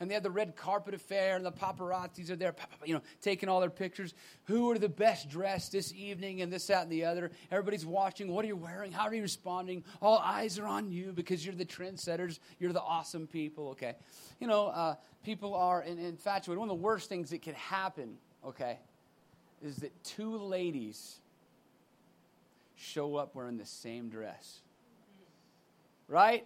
and they have the red carpet affair, and the paparazzis are there, taking all their pictures. Who are the best dressed this evening, and this, that, and the other. Everybody's watching. What are you wearing? How are you responding? All eyes are on you because you're the trendsetters. You're the awesome people, okay? People are infatuated. One of the worst things that could happen, okay, is that two ladies show up wearing the same dress. Right?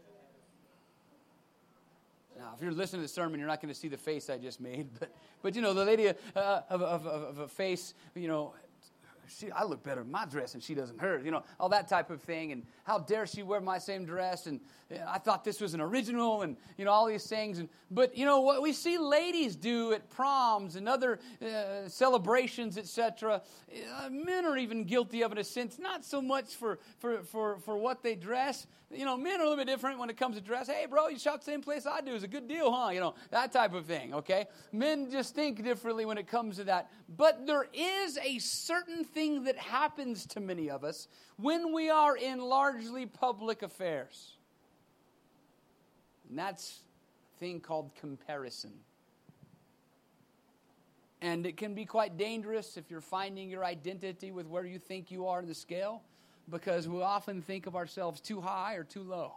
Now, if you're listening to the sermon, you're not going to see the face I just made. But the lady of a face, I look better in my dress and she doesn't hers. All that type of thing. And how dare she wear my same dress? And I thought this was an original and, all these things. But what we see ladies do at proms and other celebrations, etc., men are even guilty of it in a sense, not so much for what they dress. Men are a little bit different when it comes to dress. Hey, bro, you shop the same place I do. It's a good deal, huh? That type of thing, okay? Men just think differently when it comes to that. But there is a certain thing that happens to many of us when we are in largely public affairs. And that's a thing called comparison. And it can be quite dangerous if you're finding your identity with where you think you are in the scale, because we often think of ourselves too high or too low.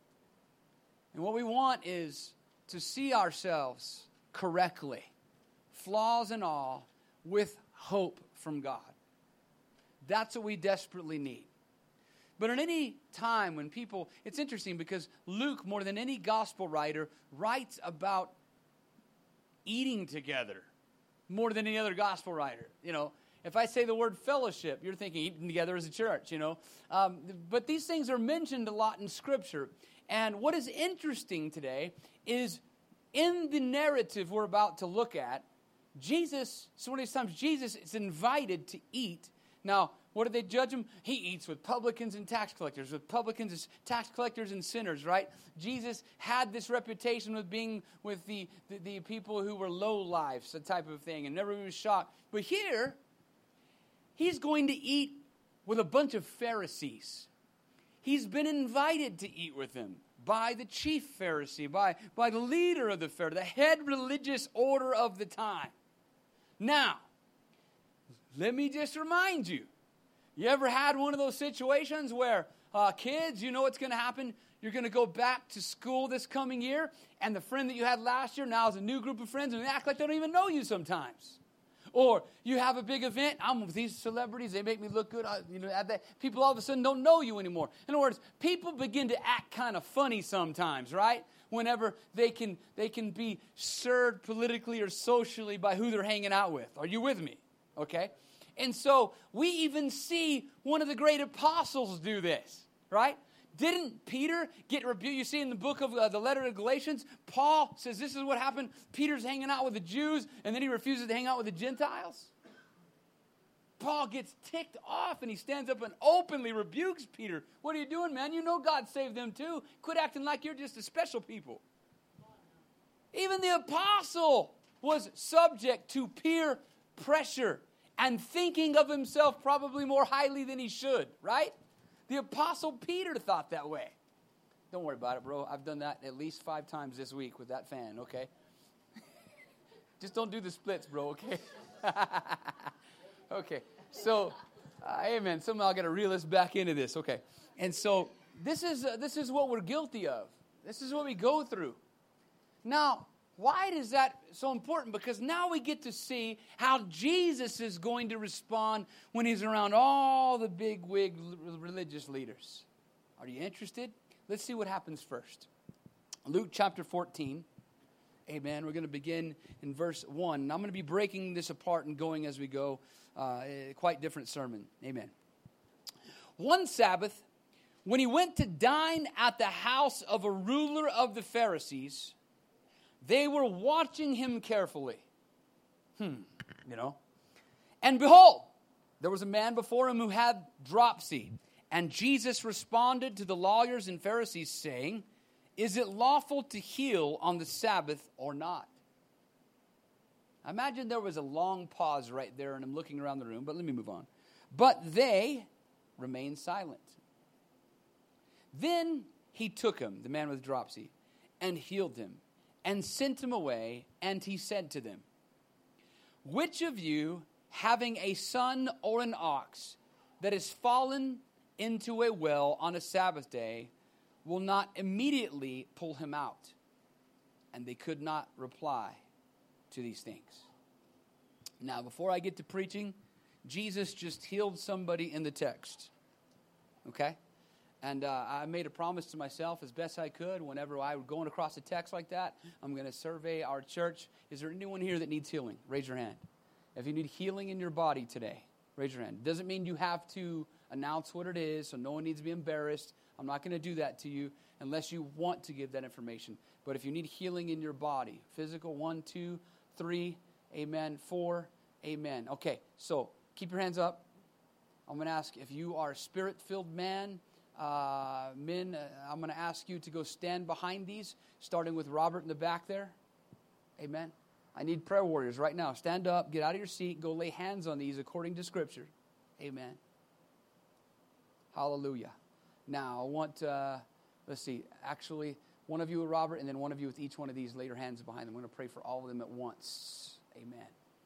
And what we want is to see ourselves correctly, flaws and all, with hope from God. That's what we desperately need. But in any time when people, it's interesting because Luke, more than any gospel writer, writes about eating together more than any other gospel writer. If I say the word fellowship, you're thinking eating together as a church, But these things are mentioned a lot in Scripture. And what is interesting today is in the narrative we're about to look at, so many times Jesus is invited to eat. Now, what do they judge him? He eats with publicans and tax collectors, tax collectors and sinners, right? Jesus had this reputation of being with the people who were low lives, that type of thing, and everyone was shocked. But here, he's going to eat with a bunch of Pharisees. He's been invited to eat with them by the chief Pharisee, by the leader of the Pharisee, the head religious order of the time. Now, let me just remind you, you ever had one of those situations where kids, you know what's going to happen? You're going to go back to school this coming year, and the friend that you had last year now is a new group of friends, and they act like they don't even know you sometimes. Or you have a big event. I'm with these celebrities. They make me look good. People all of a sudden don't know you anymore. In other words, people begin to act kind of funny sometimes, right? Whenever they can be served politically or socially by who they're hanging out with. Are you with me? Okay? And so we even see one of the great apostles do this, right? Didn't Peter get rebuked? You see in the book of the letter to Galatians, Paul says this is what happened. Peter's hanging out with the Jews, and then he refuses to hang out with the Gentiles. Paul gets ticked off, and he stands up and openly rebukes Peter. What are you doing, man? You know God saved them too. Quit acting like you're just a special people. Even the apostle was subject to peer pressure and thinking of himself probably more highly than he should, right? The Apostle Peter thought that way. Don't worry about it, bro. I've done that at least 5 times this week with that fan, okay? Just don't do the splits, bro, okay? Okay, so, amen. Somehow I got to reel us back into this, okay? And so this is what we're guilty of. This is what we go through. Now, why is that so important? Because now we get to see how Jesus is going to respond when he's around all the big wig religious leaders. Are you interested? Let's see what happens first. Luke chapter 14. Amen. We're going to begin in verse 1. And I'm going to be breaking this apart and going as we go. Quite different sermon. Amen. One Sabbath, when he went to dine at the house of a ruler of the Pharisees, they were watching him carefully. And behold, there was a man before him who had dropsy. And Jesus responded to the lawyers and Pharisees, saying, "Is it lawful to heal on the Sabbath or not?" I imagine there was a long pause right there, and I'm looking around the room, but let me move on. But they remained silent. Then he took him, the man with dropsy, and healed him, and sent him away, and he said to them, which of you, having a son or an ox that is fallen into a well on a Sabbath day, will not immediately pull him out? And they could not reply to these things. Now, before I get to preaching, Jesus just healed somebody in the text. Okay? And I made a promise to myself as best I could whenever I would going across a text like that, I'm going to survey our church. Is there anyone here that needs healing? Raise your hand. If you need healing in your body today, raise your hand. Doesn't mean you have to announce what it is, so no one needs to be embarrassed. I'm not going to do that to you unless you want to give that information. But if you need healing in your body, physical, 1, 2, 3, amen, 4, amen. Okay, so keep your hands up. I'm going to ask if you are a spirit-filled men, I'm going to ask you to go stand behind these, starting with Robert in the back there. Amen. I need prayer warriors right now. Stand up, get out of your seat, go lay hands on these according to Scripture. Amen. Hallelujah. Now, I want, let's see, actually, one of you with Robert, and then one of you with each one of these, lay your hands behind them. I'm going to pray for all of them at once. Amen.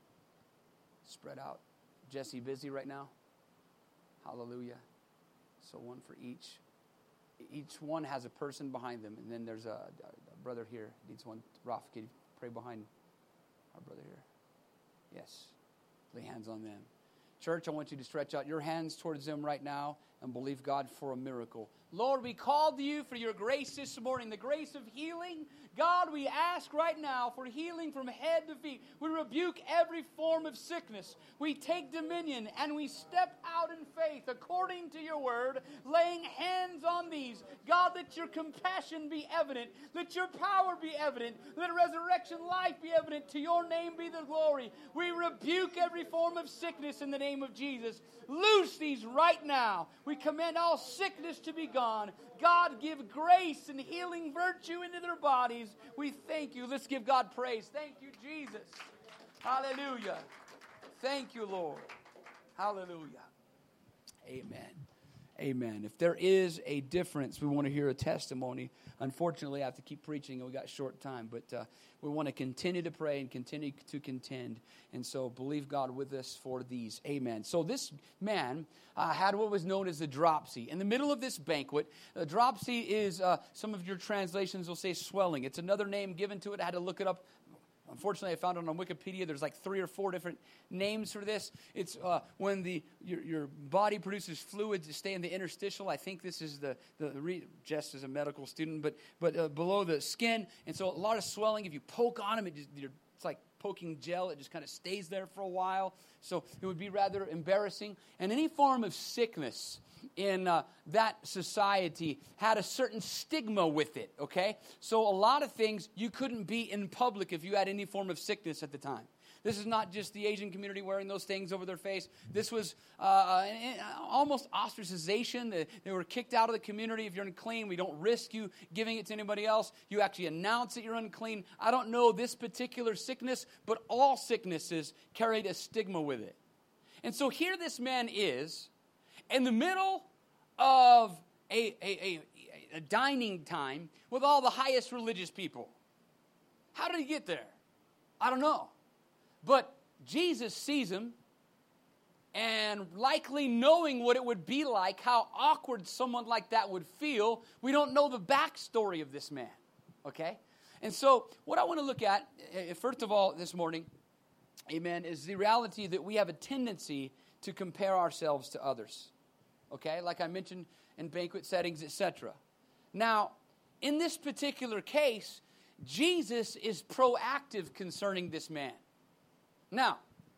Spread out. Jesse, busy right now? Hallelujah. So one for each. Each one has a person behind them. And then there's a brother here. Needs one. Raf, can you pray behind our brother here? Yes. Lay hands on them. Church, I want you to stretch out your hands towards them right now and believe God for a miracle. Lord, we called you for your grace this morning, the grace of healing. God, we ask right now for healing from head to feet. We rebuke every form of sickness. We take dominion and we step out in faith according to your word, laying hands on these. God, let your compassion be evident. Let your power be evident. Let resurrection life be evident. To your name be the glory. We rebuke every form of sickness in the name of Jesus. Loose these right now. We command all sickness to be gone. God, give grace and healing virtue into their bodies. We thank you. Let's give God praise. Thank you, Jesus. Hallelujah. Thank you, Lord. Hallelujah. Amen. Amen. If there is a difference, we want to hear a testimony. Unfortunately, I have to keep preaching, and we got short time, but we want to continue to pray and continue to contend. And so believe God with us for these. Amen. So this man had what was known as a dropsy. In the middle of this banquet, a dropsy is, some of your translations will say swelling. It's another name given to it. I had to look it up. Unfortunately, I found it on Wikipedia. There's like 3 or 4 different names for this. It's when your body produces fluids to stay in the interstitial. I think this is Jess is a medical student, but below the skin. And so a lot of swelling. If you poke on them, it's like poking gel. It just kind of stays there for a while. So it would be rather embarrassing. And any form of sickness in that society had a certain stigma with it, okay? So a lot of things, you couldn't be in public if you had any form of sickness at the time. This is not just the Asian community wearing those things over their face. This was almost ostracization. They were kicked out of the community. If you're unclean, we don't risk you giving it to anybody else. You actually announce that you're unclean. I don't know this particular sickness, but all sicknesses carried a stigma with it. And so here this man is, in the middle of a dining time with all the highest religious people. How did he get there? I don't know. But Jesus sees him, and likely knowing what it would be like, how awkward someone like that would feel, we don't know the backstory of this man, okay? And so what I want to look at, first of all, this morning, amen, is the reality that we have a tendency to compare ourselves to others. Okay, like I mentioned in banquet settings, etc. Now, in this particular case, Jesus is proactive concerning this man. Now,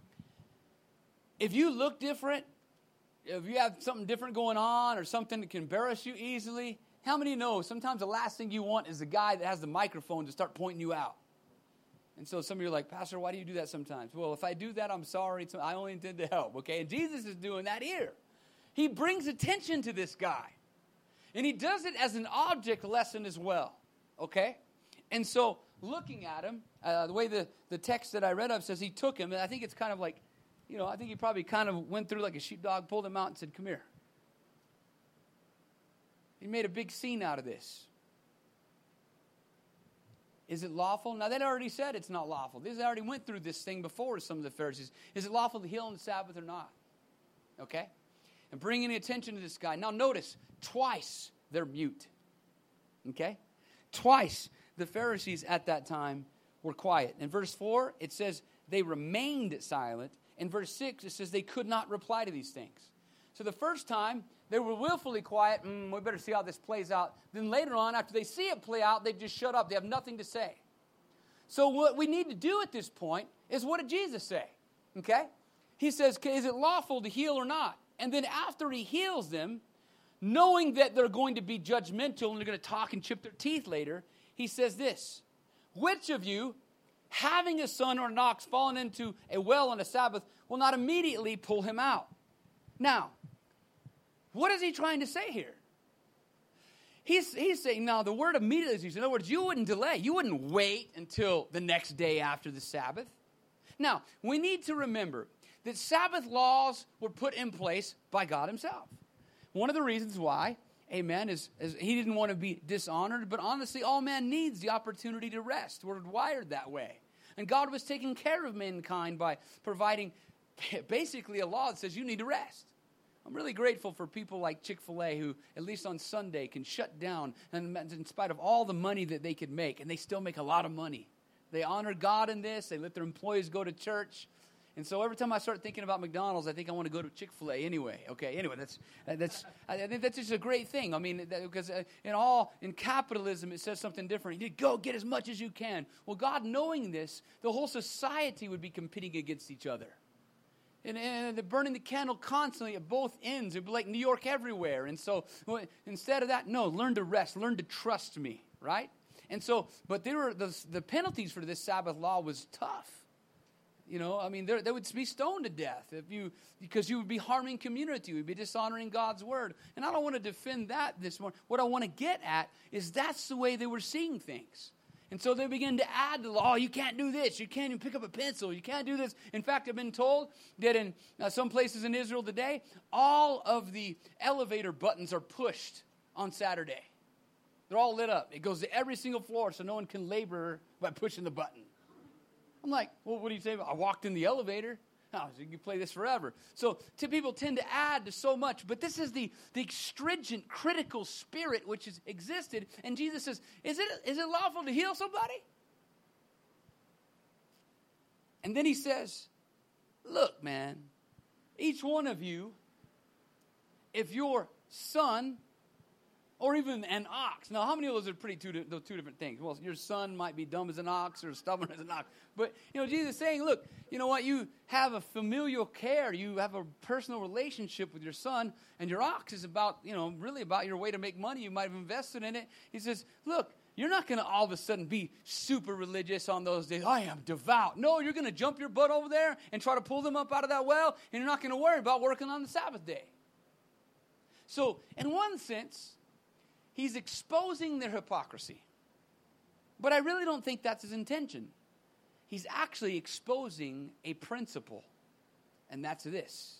if you look different, if you have something different going on or something that can embarrass you easily, how many know sometimes the last thing you want is the guy that has the microphone to start pointing you out? And so some of you are like, Pastor, why do you do that sometimes? Well, if I do that, I'm sorry. I only intend to help, okay? And Jesus is doing that here. He brings attention to this guy. And he does it as an object lesson as well. Okay? And so looking at him, the way the text that I read of says he took him, and I think it's kind of like, I think he probably kind of went through like a sheepdog, pulled him out and said, come here. He made a big scene out of this. Is it lawful? Now, they already said it's not lawful. They already went through this thing before with some of the Pharisees. Is it lawful to heal on the Sabbath or not? Okay? And bringing attention to this guy. Now, notice, twice they're mute. Okay? Twice the Pharisees at that time were quiet. In verse 4, it says they remained silent. In verse 6, it says they could not reply to these things. So the first time, they were willfully quiet. We better see how this plays out. Then later on, after they see it play out, they just shut up. They have nothing to say. So what we need to do at this point is, what did Jesus say? Okay? He says, is it lawful to heal or not? And then after he heals them, knowing that they're going to be judgmental and they're going to talk and chip their teeth later, he says this, which of you, having a son or an ox fallen into a well on a Sabbath, will not immediately pull him out? Now, what is he trying to say here? He's saying, now the word immediately is used. In other words, you wouldn't delay. You wouldn't wait until the next day after the Sabbath. Now, we need to remember that Sabbath laws were put in place by God himself. One of the reasons why, amen, is he didn't want to be dishonored, but honestly, all man needs the opportunity to rest. We're wired that way. And God was taking care of mankind by providing basically a law that says you need to rest. I'm really grateful for people like Chick-fil-A who, at least on Sunday, can shut down and in spite of all the money that they could make, and they still make a lot of money. They honor God in this. They let their employees go to church. And so every time I start thinking about McDonald's, I think I want to go to Chick-fil-A anyway. Okay, anyway, I think that's just a great thing. I mean, because in capitalism, it says something different. You go get as much as you can. Well, God knowing this, the whole society would be competing against each other. And they're burning the candle constantly at both ends. It would be like New York everywhere. And so instead of that, no, learn to rest. Learn to trust me, right? And so, but there were the penalties for this Sabbath law was tough. You know, I mean, they would be stoned to death because you would be harming community. You would be dishonoring God's word. And I don't want to defend that this morning. What I want to get at is that's the way they were seeing things. And so they begin to add to the law. You can't do this. You can't even pick up a pencil. You can't do this. In fact, I've been told that in some places in Israel today, all of the elevator buttons are pushed on Saturday. They're all lit up. It goes to every single floor so no one can labor by pushing the button. I'm like, well, what do you say? I walked in the elevator. Oh, so you can play this forever. So people tend to add to so much, but this is the stringent, critical spirit which has existed. And Jesus says, is it lawful to heal somebody? And then he says, look, man, each one of you, if your son or even an ox. Now, how many of those are those two different things? Well, your son might be dumb as an ox or stubborn as an ox. But, Jesus is saying, look, you know what? You have a familial care. You have a personal relationship with your son. And your ox is about, really about your way to make money. You might have invested in it. He says, look, you're not going to all of a sudden be super religious on those days. I am devout. No, you're going to jump your butt over there and try to pull them up out of that well. And you're not going to worry about working on the Sabbath day. So, in one sense, he's exposing their hypocrisy. But I really don't think that's his intention. He's actually exposing a principle. And that's this.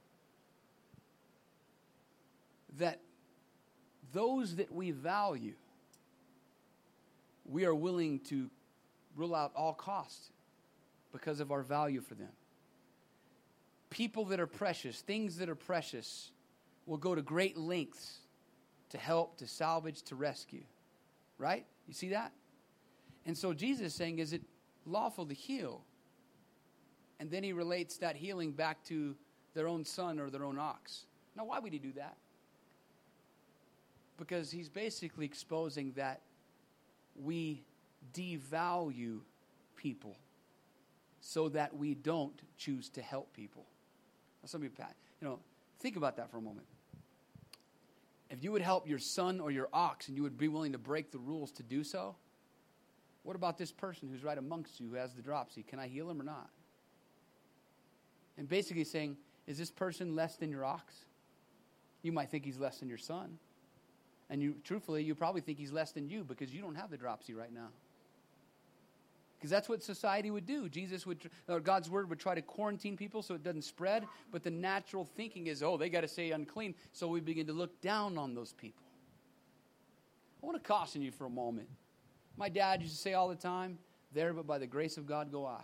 That those that we value, we are willing to rule out all costs because of our value for them. People that are precious, things that are precious, will go to great lengths to help, to salvage, to rescue. Right? You see that? And so Jesus is saying, is it lawful to heal? And then he relates that healing back to their own son or their own ox. Now, why would he do that? Because he's basically exposing that we devalue people so that we don't choose to help people. Now, some of you, think about that for a moment. If you would help your son or your ox and you would be willing to break the rules to do so, what about this person who's right amongst you who has the dropsy? Can I heal him or not? And basically saying, is this person less than your ox? You might think he's less than your son. And truthfully, you probably think he's less than you because you don't have the dropsy right now. Because that's what society would do. God's word would try to quarantine people so it doesn't spread. But the natural thinking is, they got to stay unclean. So we begin to look down on those people. I want to caution you for a moment. My dad used to say all the time, there but by the grace of God go I.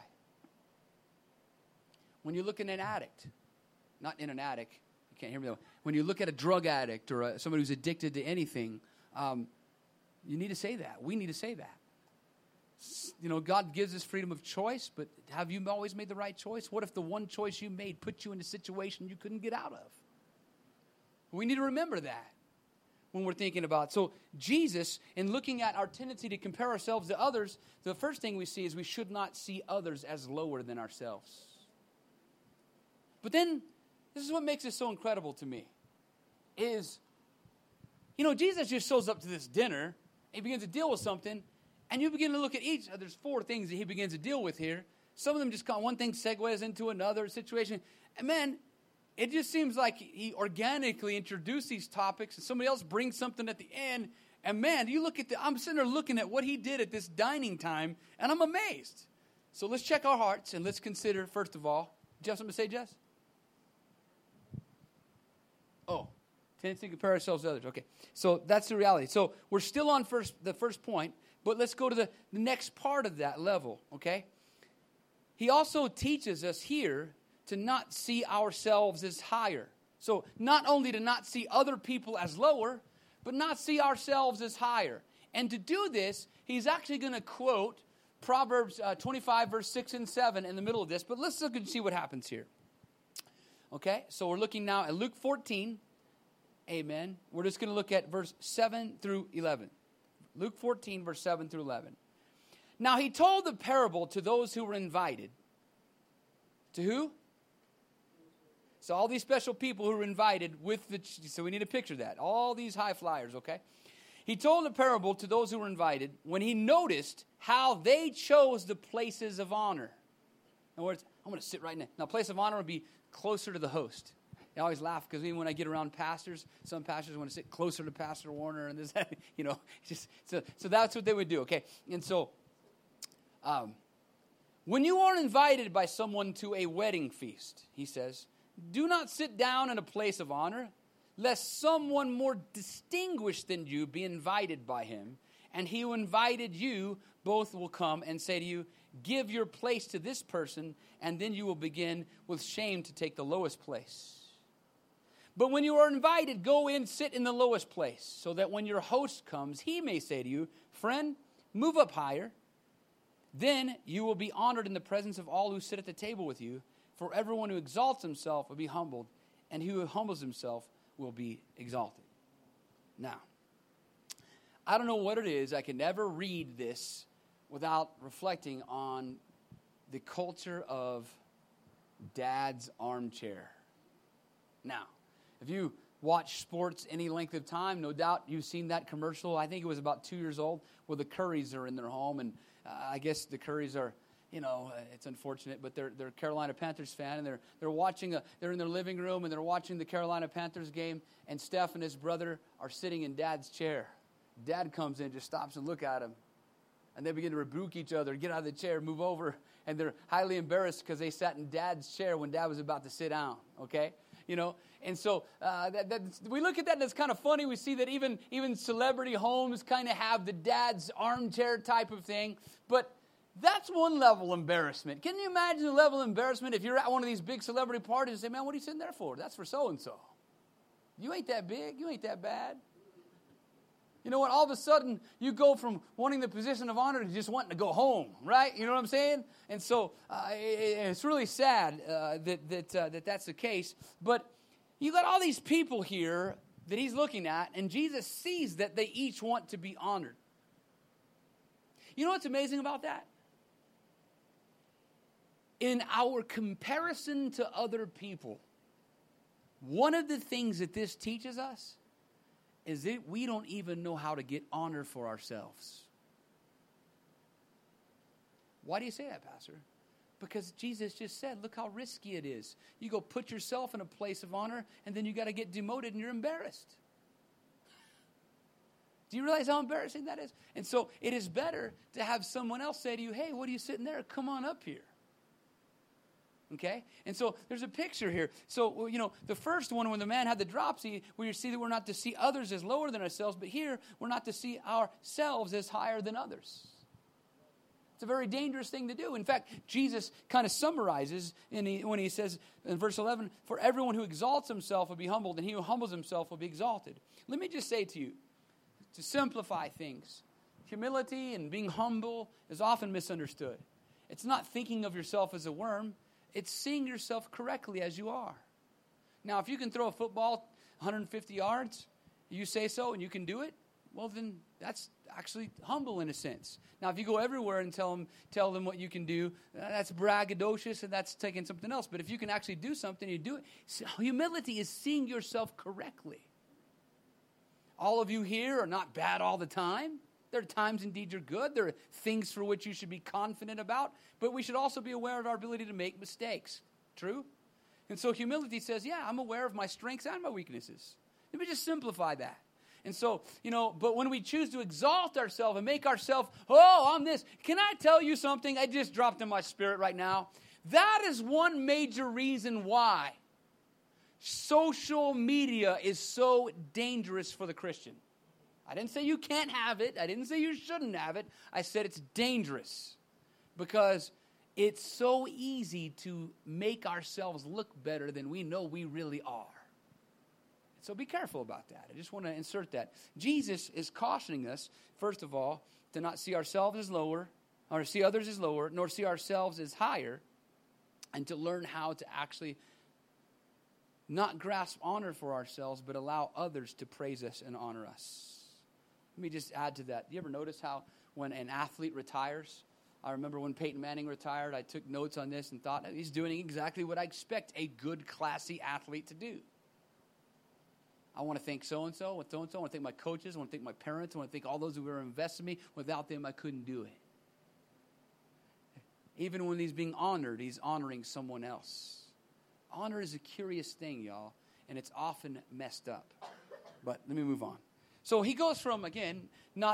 When you look at an addict, not in an attic, you can't hear me though. When you look at a drug addict or somebody who's addicted to anything, you need to say that. We need to say that. You know, God gives us freedom of choice, but have you always made the right choice? What if the one choice you made put you in a situation you couldn't get out of? We need to remember that when we're thinking about. So Jesus, in looking at our tendency to compare ourselves to others, the first thing we see is we should not see others as lower than ourselves. But then, this is what makes it so incredible to me, is, you know, Jesus just shows up to this dinner, he begins to deal with something, and you begin to look at each. There's 4 things that he begins to deal with here. Some of them just one thing segues into another situation. And man, it just seems like he organically introduced these topics, and somebody else brings something at the end. And man, you look at I'm sitting there looking at what he did at this dining time, and I'm amazed. So let's check our hearts, and let's consider, first of all, do you have something to say, Jess? Oh, tendency to compare ourselves to others. Okay, so that's the reality. So we're still on the first point, but let's go to the next part of that level, okay? He also teaches us here to not see ourselves as higher. So not only to not see other people as lower, but not see ourselves as higher. And to do this, he's actually going to quote Proverbs 25, verse 6 and 7 in the middle of this. But let's look and see what happens here. Okay, so we're looking now at Luke 14. Amen. We're just going to look at verse 7 through 11. Luke 14, verse 7 through 11. Now he told the parable to those who were invited. To who? So all these special people who were invited so we need to picture that. All these high flyers, okay? He told the parable to those who were invited when he noticed how they chose the places of honor. In other words, I'm going to sit right now. Now, place of honor would be closer to the host. I always laugh because even when I get around pastors, some pastors want to sit closer to Pastor Warner and this, you know, so that's what they would do, okay? And so, when you are invited by someone to a wedding feast, he says, do not sit down in a place of honor, lest someone more distinguished than you be invited by him, and he who invited you both will come and say to you, give your place to this person, and then you will begin with shame to take the lowest place. But when you are invited, go in, sit in the lowest place, so that when your host comes, he may say to you, friend, move up higher. Then you will be honored in the presence of all who sit at the table with you. For everyone who exalts himself will be humbled, and he who humbles himself will be exalted. Now, I don't know what it is. I can never read this without reflecting on the culture of dad's armchair. Now, if you watch sports any length of time, no doubt you've seen that commercial. I think it was about 2 years old, where the Currys are in their home, and I guess the Currys are, you know, it's unfortunate, but they're a Carolina Panthers fan, and they're watching they're in their living room, and they're watching the Carolina Panthers game, and Steph and his brother are sitting in Dad's chair. Dad comes in, just stops and look at him, and they begin to rebuke each other, get out of the chair, move over, and they're highly embarrassed because they sat in Dad's chair when Dad was about to sit down, okay? You know, and so we look at that and it's kind of funny. We see that even celebrity homes kind of have the dad's armchair type of thing. But that's one level of embarrassment. Can you imagine the level of embarrassment if you're at one of these big celebrity parties and say, man, what are you sitting there for? That's for so-and-so. You ain't that big. You ain't that bad. You know what? All of a sudden, you go from wanting the position of honor to just wanting to go home, right? You know what I'm saying? And so it's really sad that that's the case. But you got all these people here that he's looking at, and Jesus sees that they each want to be honored. You know what's amazing about that? In our comparison to other people, one of the things that this teaches us is that we don't even know how to get honor for ourselves. Why do you say that, Pastor? Because Jesus just said, look how risky it is. You go put yourself in a place of honor, and then you got to get demoted, and you're embarrassed. Do you realize how embarrassing that is? And so it is better to have someone else say to you, hey, what are you sitting there? Come on up here. Okay? And so there's a picture here. So, the first one, when the man had the dropsy, where you see that we're not to see others as lower than ourselves, but here we're not to see ourselves as higher than others. It's a very dangerous thing to do. In fact, Jesus kind of summarizes when he says in verse 11, "For everyone who exalts himself will be humbled, and he who humbles himself will be exalted." Let me just say to you, to simplify things, humility and being humble is often misunderstood. It's not thinking of yourself as a worm. It's seeing yourself correctly as you are. Now, if you can throw a football 150 yards, you say so and you can do it, well, then that's actually humble in a sense. Now, if you go everywhere and tell them what you can do, that's braggadocious and that's taking something else. But if you can actually do something, you do it. Humility is seeing yourself correctly. All of you here are not bad all the time. There are times indeed you're good. There are things for which you should be confident about. But we should also be aware of our ability to make mistakes. True? And so humility says, yeah, I'm aware of my strengths and my weaknesses. Let me just simplify that. And so, but when we choose to exalt ourselves and make ourselves, I'm this. Can I tell you something? I just dropped in my spirit right now. That is one major reason why social media is so dangerous for the Christian. I didn't say you can't have it. I didn't say you shouldn't have it. I said it's dangerous because it's so easy to make ourselves look better than we know we really are. So be careful about that. I just want to insert that. Jesus is cautioning us, first of all, to not see ourselves as lower, or see others as lower, nor see ourselves as higher, and to learn how to actually not grasp honor for ourselves, but allow others to praise us and honor us. Let me just add to that. You ever notice how when an athlete retires, I remember when Peyton Manning retired, I took notes on this and thought, he's doing exactly what I expect a good, classy athlete to do. I want to thank so-and-so, with so-and-so. I want to thank my coaches. I want to thank my parents. I want to thank all those who were invested in me. Without them, I couldn't do it. Even when he's being honored, he's honoring someone else. Honor is a curious thing, y'all, and it's often messed up. But let me move on. So he goes from, again,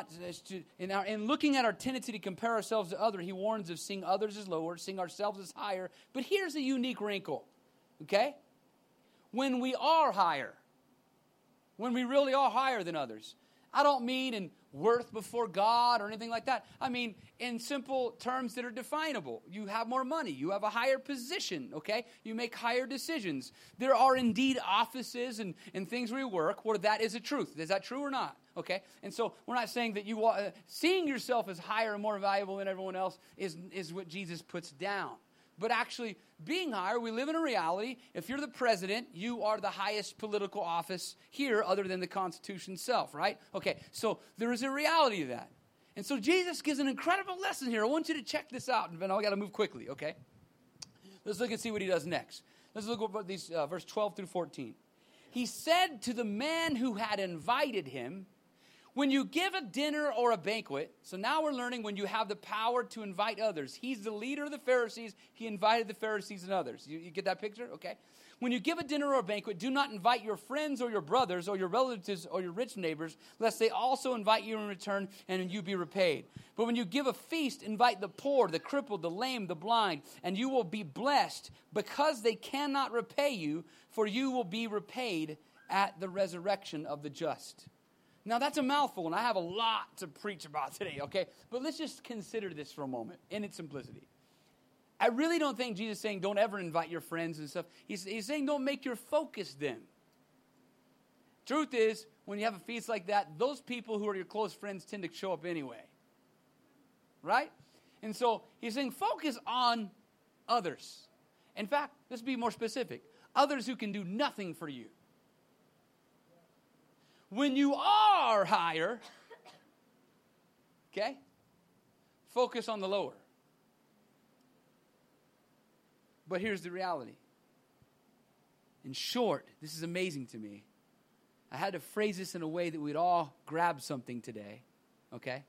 in looking at our tendency to compare ourselves to others, he warns of seeing others as lower, seeing ourselves as higher. But here's a unique wrinkle, okay? When we are higher, when we really are higher than others, I don't mean in worth before God or anything like that. I mean in simple terms that are definable. You have more money. You have a higher position, okay? You make higher decisions. There are indeed offices and things where you work where that is a truth. Is that true or not? Okay? And so we're not saying that seeing yourself as higher and more valuable than everyone else is what Jesus puts down. But actually, being higher, we live in a reality. If you're the president, you are the highest political office here other than the Constitution itself, right? Okay, so there is a reality to that. And so Jesus gives an incredible lesson here. I want you to check this out. And I got to move quickly, okay? Let's look and see what he does next. Let's look at these verse 12 through 14. He said to the man who had invited him, when you give a dinner or a banquet, so now we're learning when you have the power to invite others. He's the leader of the Pharisees. He invited the Pharisees and others. You get that picture? Okay. When you give a dinner or a banquet, do not invite your friends or your brothers or your relatives or your rich neighbors, lest they also invite you in return and you be repaid. But when you give a feast, invite the poor, the crippled, the lame, the blind, and you will be blessed because they cannot repay you, for you will be repaid at the resurrection of the just. Now, that's a mouthful, and I have a lot to preach about today, okay? But let's just consider this for a moment in its simplicity. I really don't think Jesus is saying don't ever invite your friends and stuff. He's saying don't make your focus them. Truth is, when you have a feast like that, those people who are your close friends tend to show up anyway. Right? And so he's saying focus on others. In fact, let's be more specific. Others who can do nothing for you. When you are higher, okay, focus on the lower. But here's the reality. In short, this is amazing to me. I had to phrase this in a way that we'd all grab something today, okay?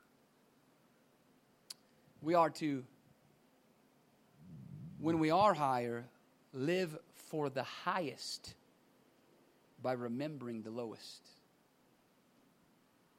We are to, when we are higher, live for the highest by remembering the lowest.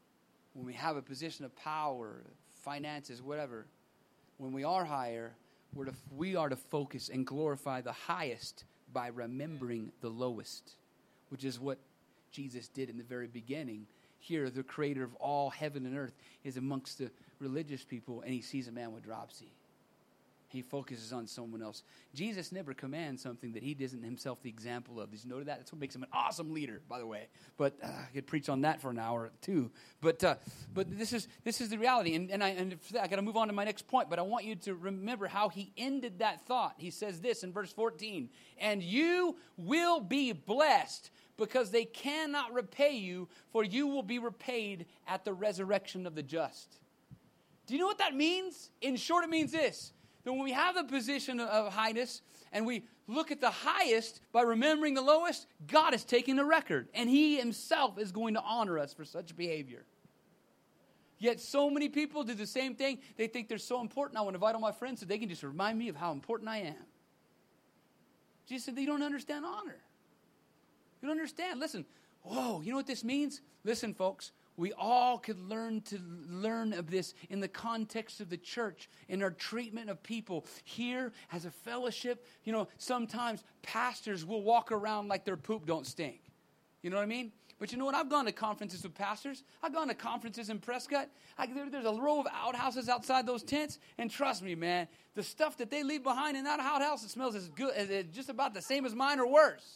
When we have a position of power, finances, whatever, when we are higher, we are to focus and glorify the highest by remembering the lowest, which is what Jesus did in the very beginning. Here, the creator of all heaven and earth is amongst the religious people, and he sees a man with dropsy. He focuses on someone else. Jesus never commands something that he isn't himself the example of. Did you notice that? That's what makes him an awesome leader, by the way. But I could preach on that for an hour too. But this is the reality. And I got to move on to my next point. But I want you to remember how he ended that thought. He says this in verse 14, "And you will be blessed, because they cannot repay you, for you will be repaid at the resurrection of the just." Do you know what that means? In short, it means this: that when we have a position of highness and we look at the highest by remembering the lowest, God is taking the record, and he himself is going to honor us for such behavior. Yet so many people do the same thing. They think they're so important. I want to invite all my friends so they can just remind me of how important I am. Jesus said, you don't understand honor. You don't understand. Listen, whoa, you know what this means? Listen, folks. We all could learn of this in the context of the church, in our treatment of people. Here, as a fellowship, sometimes pastors will walk around like their poop don't stink. You know what I mean? But you know what? I've gone to conferences with pastors. I've gone to conferences in Prescott. There's a row of outhouses outside those tents, and trust me, man, the stuff that they leave behind in that outhouse, it smells as good, as just about the same as mine or worse.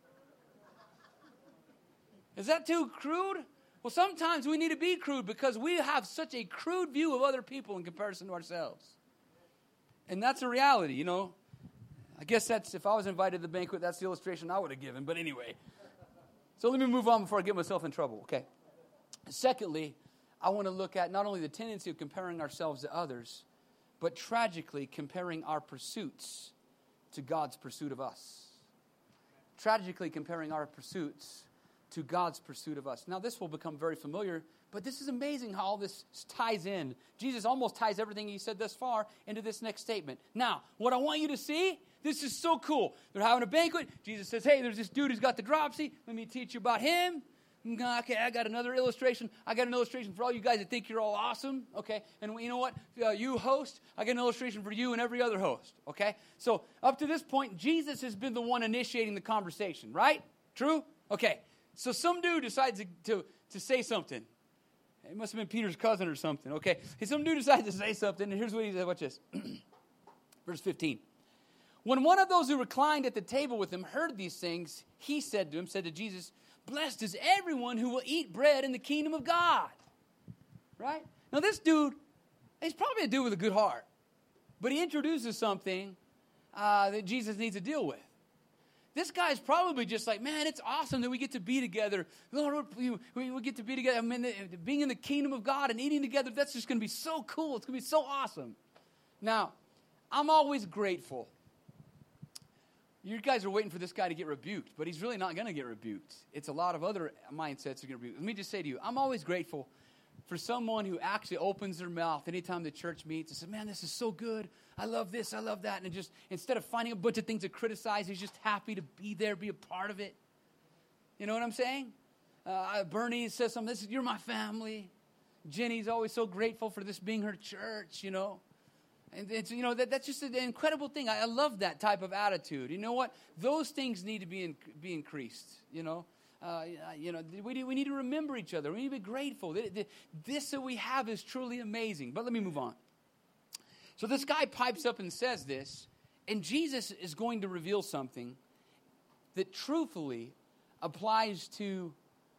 Is that too crude? Well, sometimes we need to be crude because we have such a crude view of other people in comparison to ourselves. And that's a reality, I guess that's, if I was invited to the banquet, that's the illustration I would have given. But anyway. So let me move on before I get myself in trouble, okay? Secondly, I want to look at not only the tendency of comparing ourselves to others, but tragically comparing our pursuits to God's pursuit of us. Tragically comparing our pursuits to God's pursuit of us. Now, this will become very familiar, but this is amazing how all this ties in. Jesus almost ties everything he said thus far into this next statement. Now, what I want you to see, this is so cool. They're having a banquet. Jesus says, hey, there's this dude who's got the dropsy. Let me teach you about him. Okay, I got another illustration. I got an illustration for all you guys that think you're all awesome. Okay, and you know what? You host, I got an illustration for you and every other host. Okay, so up to this point, Jesus has been the one initiating the conversation, right? True? Okay. So some dude decides to say something. It must have been Peter's cousin or something, okay? Some dude decides to say something, and here's what he said. Watch this. Verse 15. When one of those who reclined at the table with him heard these things, he said to Jesus, "Blessed is everyone who will eat bread in the kingdom of God." Right? Now this dude, he's probably a dude with a good heart. But he introduces something that Jesus needs to deal with. This guy's probably just like, man, it's awesome that we get to be together. Lord, we get to be together. I mean, being in the kingdom of God and eating together, that's just going to be so cool. It's going to be so awesome. Now, I'm always grateful. You guys are waiting for this guy to get rebuked, but he's really not going to get rebuked. It's a lot of other mindsets that get rebuked. Let me just say to you, I'm always grateful for someone who actually opens their mouth anytime the church meets and says, man, this is so good. I love this, I love that. And just, instead of finding a bunch of things to criticize, he's just happy to be there, be a part of it. You know what I'm saying? Bernie says something, you're my family. Jenny's always so grateful for this being her church, And it's, that's just an incredible thing. I love that type of attitude. You know what? Those things need to be increased, we need to remember each other. We need to be grateful. This that we have is truly amazing. But let me move on. So this guy pipes up and says this, and Jesus is going to reveal something that truthfully applies to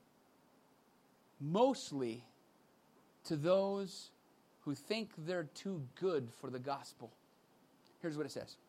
mostly to those who think they're too good for the gospel. Here's what it says.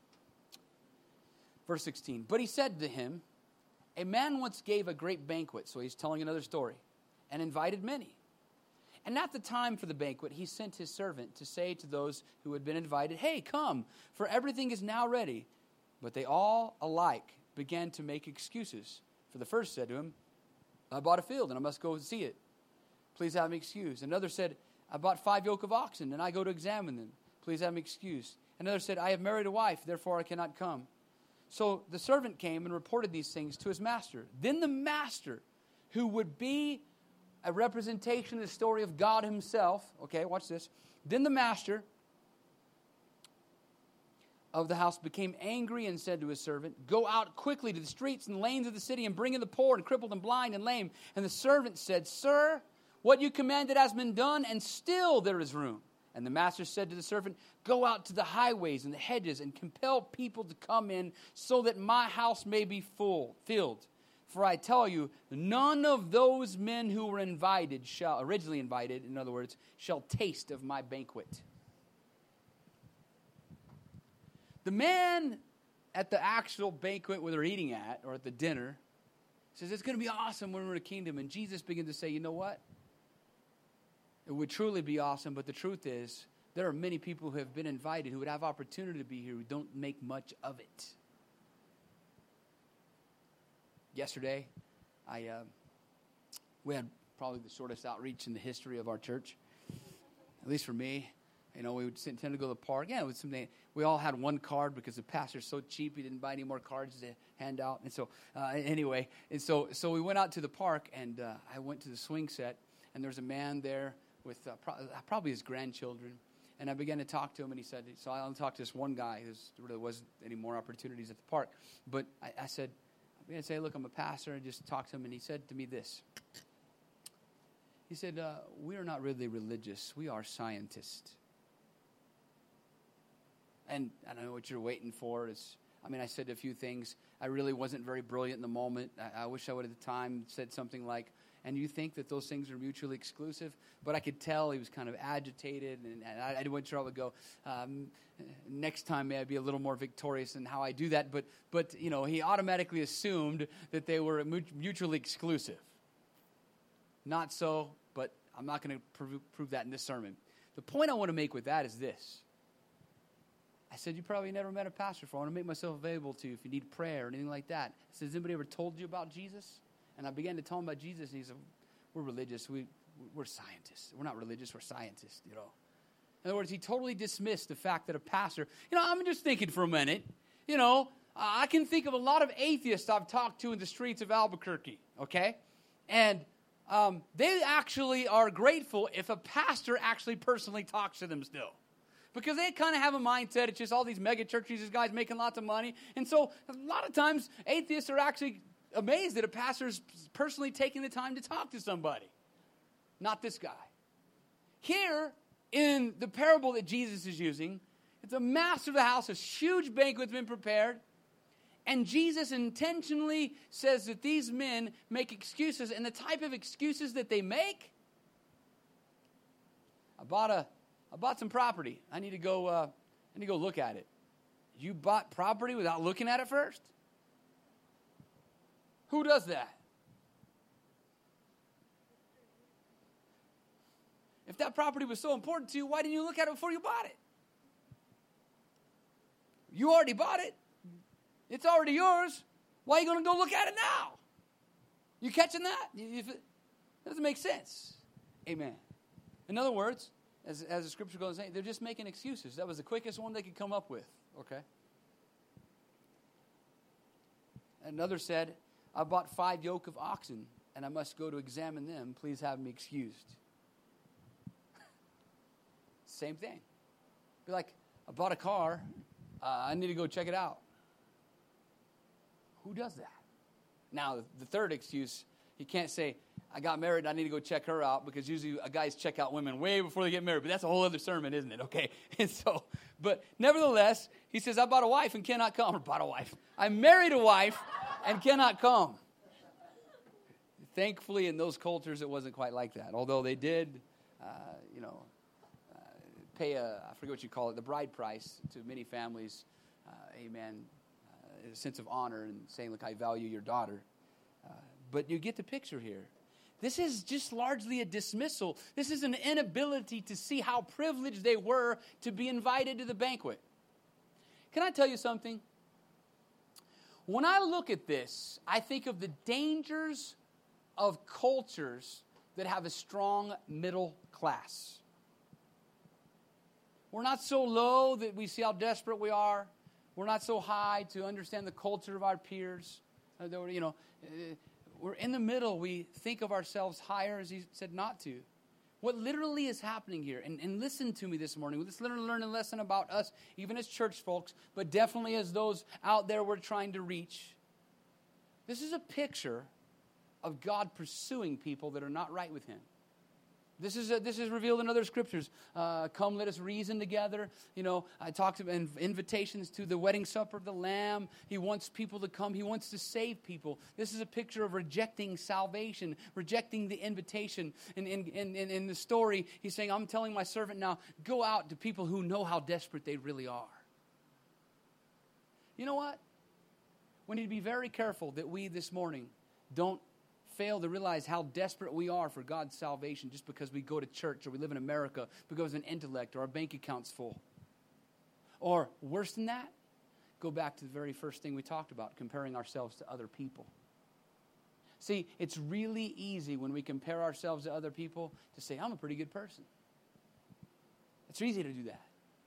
Verse 16. But he said to him, a man once gave a great banquet, so he's telling another story, and invited many. And at the time for the banquet, he sent his servant to say to those who had been invited, hey, come, for everything is now ready. But they all alike began to make excuses. For the first said to him, I bought a field and I must go see it. Please have me excused. Another said, I bought 5 yoke of oxen and I go to examine them. Please have me excused. Another said, I have married a wife, therefore I cannot come. So the servant came and reported these things to his master. Then the master, who would be a representation of the story of God himself. Okay, watch this. Then the master of the house became angry and said to his servant, "Go out quickly to the streets and lanes of the city and bring in the poor and crippled and blind and lame." And the servant said, "Sir, what you commanded has been done, and still there is room." And the master said to the servant, "Go out to the highways and the hedges and compel people to come in so that my house may be filled. For I tell you, none of those men who were originally invited, in other words, shall taste of my banquet." The man at the actual banquet where they're eating at, or at the dinner, says, "It's going to be awesome when we're in the kingdom." And Jesus begins to say, "You know what? It would truly be awesome, but the truth is, there are many people who have been invited, who would have opportunity to be here, who don't make much of it." Yesterday, we had probably the shortest outreach in the history of our church, at least for me. We would tend to go to the park. Yeah, it was something. We all had one card because the pastor's so cheap, he didn't buy any more cards to hand out. And so, so we went out to the park, and I went to the swing set, and there was a man there with probably his grandchildren. And I began to talk to him, and he said, so I only talked to this one guy. There really wasn't any more opportunities at the park. But I said, I'm going to say, "Look, I'm a pastor," and just talk to him. And he said to me this. He said, "We are not really religious. We are scientists." And I don't know what you're waiting for. I said a few things. I really wasn't very brilliant in the moment. I wish I would at the time said something like, "And you think that those things are mutually exclusive?" But I could tell he was kind of agitated, and I wasn't sure I would go, next time may I be a little more victorious in how I do that. But he automatically assumed that they were mutually exclusive. Not so, but I'm not going to prove that in this sermon. The point I want to make with that is this. I said, "You probably never met a pastor before. I want to make myself available to you if you need prayer or anything like that." I said, "Has anybody ever told you about Jesus?" And I began to tell him about Jesus, and he said, "We're religious. We're scientists. We're not religious. We're scientists, In other words, he totally dismissed the fact that a pastor, I'm just thinking for a minute, I can think of a lot of atheists I've talked to in the streets of Albuquerque, okay? And they actually are grateful if a pastor actually personally talks to them still. Because they kind of have a mindset, it's just all these mega churches, these guys making lots of money. And so a lot of times atheists are actually amazed that a pastor is personally taking the time to talk to somebody. Not this guy. Here, in the parable that Jesus is using, it's a master of the house, a huge banquet's been prepared, and Jesus intentionally says that these men make excuses, and the type of excuses that they make, I bought some property. I need to go look at it. You bought property without looking at it first? Who does that? If that property was so important to you, why didn't you look at it before you bought it? You already bought it. It's already yours. Why are you going to go look at it now? You catching that? It doesn't make sense. Amen. In other words, as the scripture goes, they're just making excuses. That was the quickest one they could come up with. Okay. Another said, "I bought 5 yoke of oxen, and I must go to examine them. Please have me excused." Same thing. Be like, "I bought a car. I need to go check it out." Who does that? Now, the third excuse, you can't say, "I got married and I need to go check her out," because usually guys check out women way before they get married. But that's a whole other sermon, isn't it? Okay. And so, but nevertheless, he says, "I bought a wife and cannot come." Or bought a wife. I married a wife and cannot come. Thankfully, in those cultures, it wasn't quite like that. Although they did, pay I forget what you call it, the bride price to many families. Amen. A sense of honor and saying, "Look, I value your daughter." But you get the picture here. This is just largely a dismissal. This is an inability to see how privileged they were to be invited to the banquet. Can I tell you something? When I look at this, I think of the dangers of cultures that have a strong middle class. We're not so low that we see how desperate we are. We're not so high to understand the culture of our peers. We're in the middle. We think of ourselves higher, as he said not to. What literally is happening here, and listen to me this morning, let's learn a lesson about us, even as church folks, but definitely as those out there we're trying to reach. This is a picture of God pursuing people that are not right with Him. This is revealed in other scriptures. Come, let us reason together. I talked about invitations to the wedding supper of the Lamb. He wants people to come. He wants to save people. This is a picture of rejecting salvation, rejecting the invitation. In the story, he's saying, I'm telling my servant now, go out to people who know how desperate they really are. You know what? We need to be very careful that we this morning don't fail to realize how desperate we are for God's salvation just because we go to church or we live in America because of an intellect or our bank account's full. Or worse than that, go back to the very first thing we talked about, comparing ourselves to other people. See, it's really easy when we compare ourselves to other people to say, I'm a pretty good person. It's easy to do that.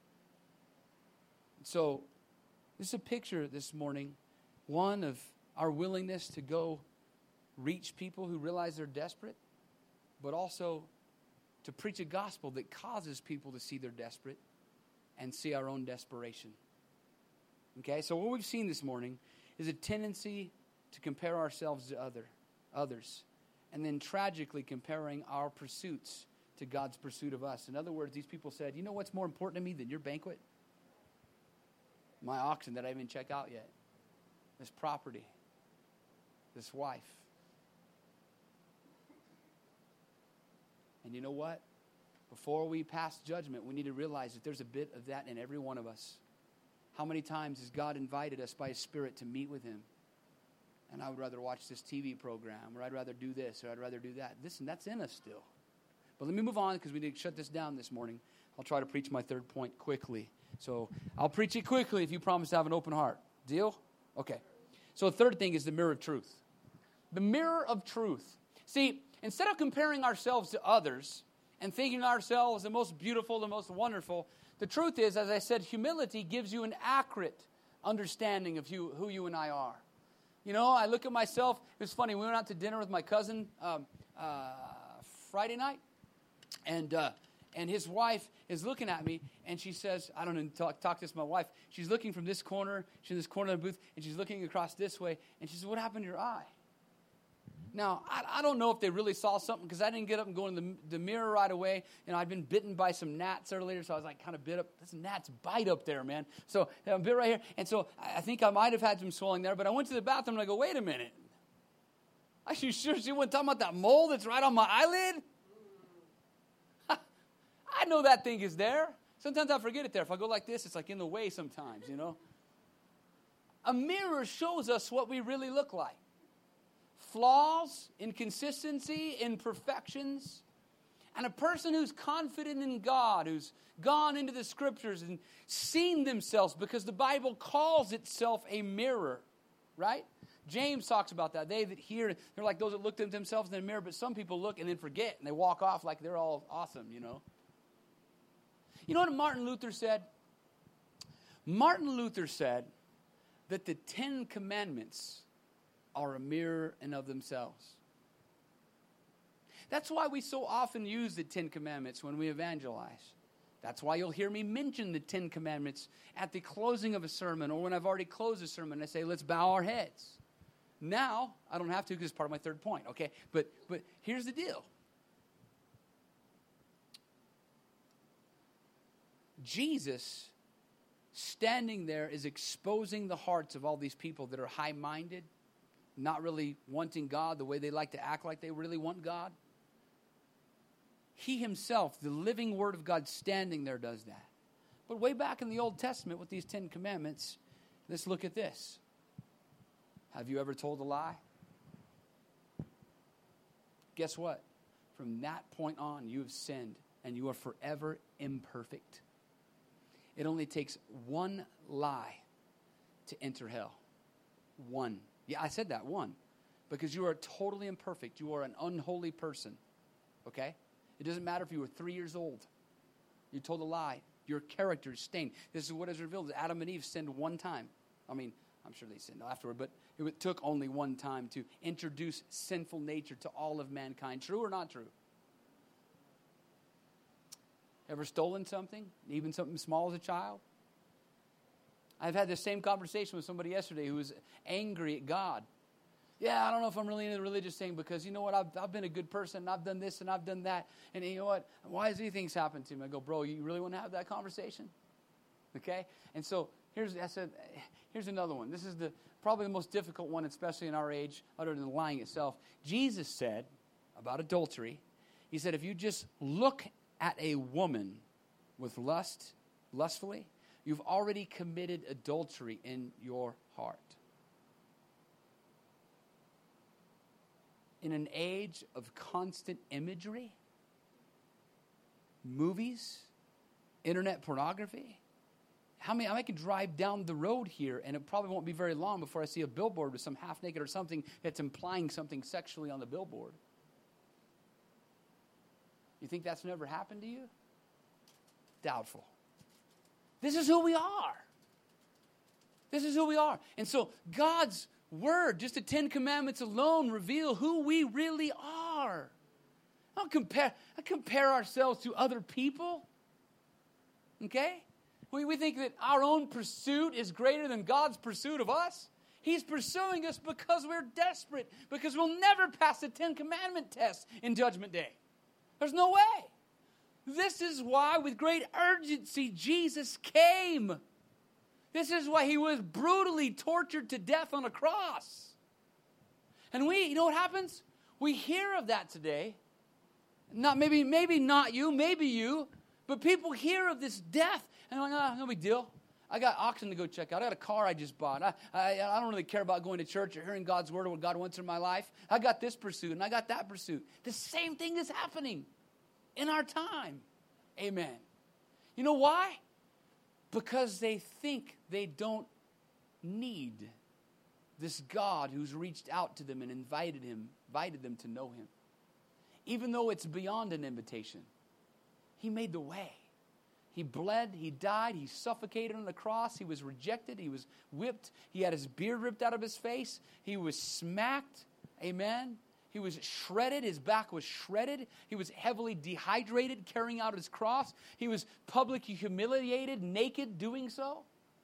So, this is a picture this morning, one of our willingness to go reach people who realize they're desperate, but also to preach a gospel that causes people to see they're desperate and see our own desperation. Okay, so what we've seen this morning is a tendency to compare ourselves to others, and then tragically comparing our pursuits to God's pursuit of us. In other words, these people said, you know what's more important to me than your banquet? My oxen that I haven't checked out yet. This property. This wife. And you know what? Before we pass judgment, we need to realize that there's a bit of that in every one of us. How many times has God invited us by His Spirit to meet with Him? And I would rather watch this TV program, or I'd rather do this, or I'd rather do that. Listen, that's in us still. But let me move on because we need to shut this down this morning. I'll try to preach my third point quickly. So I'll preach it quickly if you promise to have an open heart. Deal? Okay. So the third thing is the mirror of truth. The mirror of truth. See, instead of comparing ourselves to others and thinking ourselves the most beautiful, the most wonderful, the truth is, as I said, humility gives you an accurate understanding of who you and I are. You know, I look at myself. It was funny. We went out to dinner with my cousin Friday night, and his wife is looking at me, and she says, I don't know, talk this to my wife. She's looking from this corner. She's in this corner of the booth, and she's looking across this way, and she says, what happened to your eye? Now, I don't know if they really saw something because I didn't get up and go in the mirror right away. I'd been bitten by some gnats earlier, so I was like kind of bit up. This gnats bite up there, man. So I'm bit right here. And so I think I might have had some swelling there, but I went to the bathroom and I go, wait a minute. Are you sure she wasn't talking about that mole that's right on my eyelid? I know that thing is there. Sometimes I forget it there. If I go like this, it's like in the way sometimes, you know. A mirror shows us what we really look like. Flaws, inconsistency, imperfections. And a person who's confident in God, who's gone into the scriptures and seen themselves, because the Bible calls itself a mirror, right? James talks about that. They that hear, they're like those that look at themselves in the mirror, but some people look and then forget, and they walk off like they're all awesome, you know. You know what Martin Luther said? Martin Luther said that the 10 Commandments are a mirror in of themselves. That's why we so often use the 10 Commandments when we evangelize. That's why you'll hear me mention the 10 Commandments at the closing of a sermon, or when I've already closed a sermon, I say, let's bow our heads. Now, I don't have to because it's part of my third point, okay? But here's the deal. Jesus, standing there, is exposing the hearts of all these people that are high-minded, not really wanting God the way they like to act like they really want God. He himself, the living Word of God standing there, does that. But way back in the Old Testament with these 10 Commandments, let's look at this. Have you ever told a lie? Guess what? From that point on, you have sinned, and you are forever imperfect. It only takes one lie to enter hell. One. Yeah, I said that, one. Because you are totally imperfect. You are an unholy person. Okay? It doesn't matter if you were 3 years old. You told a lie. Your character is stained. This is what is revealed. Adam and Eve sinned one time. I mean, I'm sure they sinned afterward, but it took only one time to introduce sinful nature to all of mankind. True or not true? Ever stolen something, even something small as a child? I've had the same conversation with somebody yesterday who was angry at God. Yeah, I don't know if I'm really into the religious thing because you know what? I've been a good person and I've done this and I've done that. And you know what? Why does these things happen to me? I go, bro, you really want to have that conversation? Okay? And so here's another one. This is probably the most difficult one, especially in our age, other than lying itself. Jesus said about adultery, he said, if you just look at a woman with lustfully, you've already committed adultery in your heart. In an age of constant imagery, movies, internet pornography, I can drive down the road here and it probably won't be very long before I see a billboard with some half-naked or something that's implying something sexually on the billboard. You think that's never happened to you? Doubtful. This is who we are. This is who we are. And so God's Word, just the 10 Commandments alone, reveal who we really are. I don't compare ourselves to other people. Okay? We think that our own pursuit is greater than God's pursuit of us. He's pursuing us because we're desperate, because we'll never pass the 10 Commandment test in Judgment Day. There's no way. This is why, with great urgency, Jesus came. This is why he was brutally tortured to death on a cross. And you know what happens? We hear of that today. Maybe not you, maybe you, but people hear of this death and they're like, no big deal. I got oxen to go check out. I got a car I just bought. I don't really care about going to church or hearing God's word or what God wants in my life. I got this pursuit and I got that pursuit. The same thing is happening in our time. Amen. You know why? Because they think they don't need this God who's reached out to them and invited them to know him. Even though it's beyond an invitation, he made the way. He bled, he died, he suffocated on the cross, he was rejected, he was whipped, he had his beard ripped out of his face, he was smacked, amen. He was shredded, his back was shredded, he was heavily dehydrated carrying out his cross, he was publicly humiliated, naked doing so.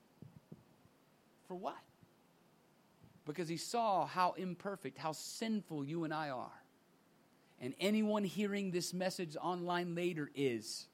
For what? Because he saw how imperfect, how sinful you and I are. And anyone hearing this message online later is.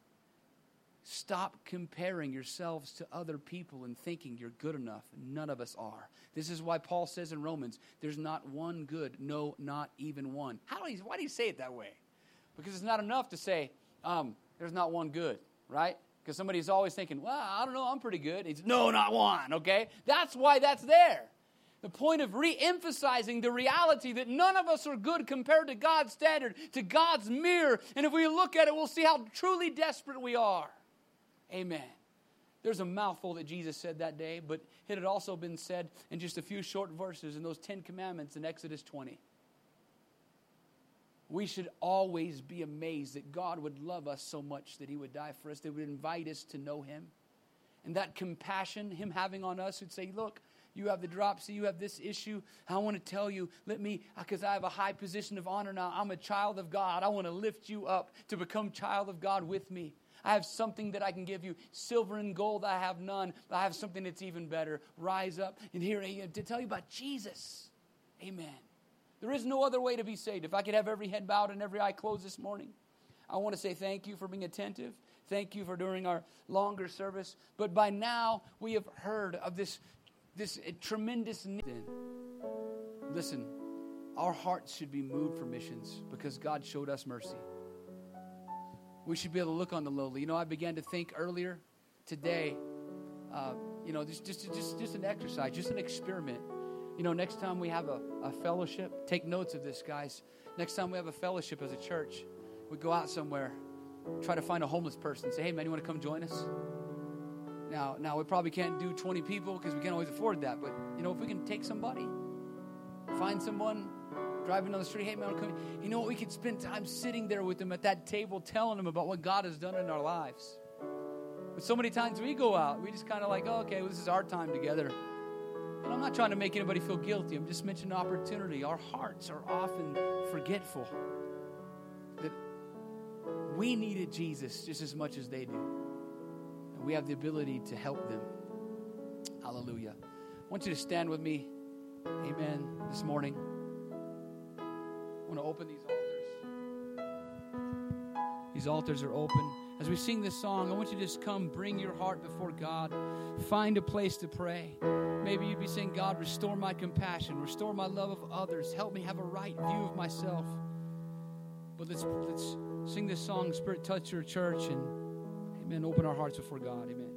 Stop comparing yourselves to other people and thinking you're good enough. None of us are. This is why Paul says in Romans, there's not one good, no, not even one. Why do you say it that way? Because it's not enough to say, there's not one good, right? Because somebody's always thinking, well, I don't know, I'm pretty good. It's, no, not one, okay? That's why that's there. The point of re-emphasizing the reality that none of us are good compared to God's standard, to God's mirror. And if we look at it, we'll see how truly desperate we are. Amen. There's a mouthful that Jesus said that day, but it had also been said in just a few short verses in those 10 Commandments in Exodus 20. We should always be amazed that God would love us so much that he would die for us, that he would invite us to know him. And that compassion, him having on us, would say, look, you have the dropsy, you have this issue. I want to tell you, because I have a high position of honor now. I'm a child of God. I want to lift you up to become child of God with me. I have something that I can give you. Silver and gold, I have none. But I have something that's even better. Rise up and hear to tell you about Jesus. Amen. There is no other way to be saved. If I could have every head bowed and every eye closed this morning, I want to say thank you for being attentive. Thank you for during our longer service. But by now, we have heard of this tremendous need. Listen, our hearts should be moved for missions because God showed us mercy. We should be able to look on the lowly. You know, I began to think earlier today, just an exercise, just an experiment. You know, next time we have a fellowship, take notes of this, guys. Next time we have a fellowship as a church, we go out somewhere, try to find a homeless person. Say, hey, man, you want to come join us? Now we probably can't do 20 people because we can't always afford that. But, you know, if we can take somebody, find someone, driving down the street, hey, man, come. You know what? We could spend time sitting there with them at that table telling them about what God has done in our lives. But so many times we go out, we just kind of like, oh, okay, well, this is our time together. And I'm not trying to make anybody feel guilty. I'm just mentioning opportunity. Our hearts are often forgetful that We needed Jesus just as much as they do. And we have the ability to help them. Hallelujah. I want you to stand with me. Amen. This morning. I want to open these altars. These altars are open. As we sing this song, I want you to just come, bring your heart before God. Find a place to pray. Maybe you'd be saying, God, restore my compassion. Restore my love of others. Help me have a right view of myself. But let's sing this song, Spirit Touch Your Church, and amen, open our hearts before God. Amen.